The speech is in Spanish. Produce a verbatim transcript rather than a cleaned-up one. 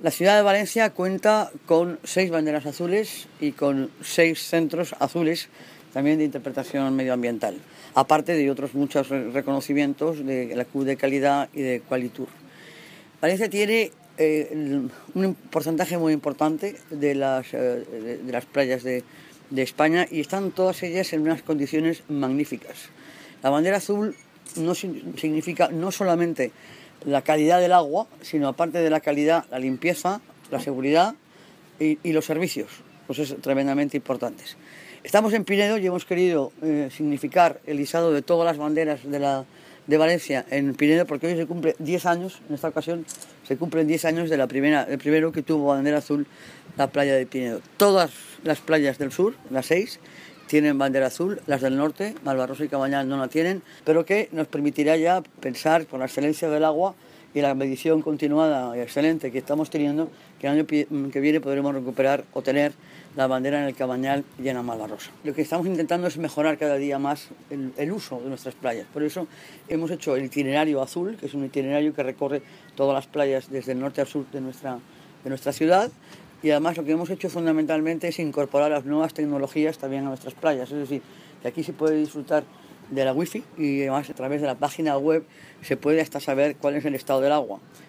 La ciudad de Valencia cuenta con seis banderas azules y con seis centros azules también de interpretación medioambiental, aparte de otros muchos reconocimientos de la Q de calidad y de Qualitur. Valencia tiene eh, un porcentaje muy importante de las, eh, de, de las playas de, de España y están todas ellas en unas condiciones magníficas. La bandera azul no significa no solamente la calidad del agua, sino aparte de la calidad, la limpieza, la seguridad y, y los servicios, pues es tremendamente importantes. Estamos en Pinedo y hemos querido eh, significar el izado de todas las banderas de, la, de Valencia en Pinedo, porque hoy se cumple diez años, en esta ocasión se cumplen diez años de la primera, el primero que tuvo bandera azul, la playa de Pinedo. Todas las playas del sur, las seis, tienen bandera azul, las del norte, Malvarrosa y Cabañal no la tienen, pero que nos permitirá ya pensar con la excelencia del agua y la medición continuada y excelente que estamos teniendo, que el año que viene podremos recuperar o tener la bandera en el Cabañal y en la Malvarrosa. Lo que estamos intentando es mejorar cada día más el, el uso de nuestras playas. Por eso hemos hecho el itinerario azul, que es un itinerario que recorre todas las playas desde el norte al sur de nuestra, de nuestra ciudad. Y además lo que hemos hecho fundamentalmente es incorporar las nuevas tecnologías también a nuestras playas. Es decir, que aquí se puede disfrutar de la wifi y además a través de la página web se puede hasta saber cuál es el estado del agua.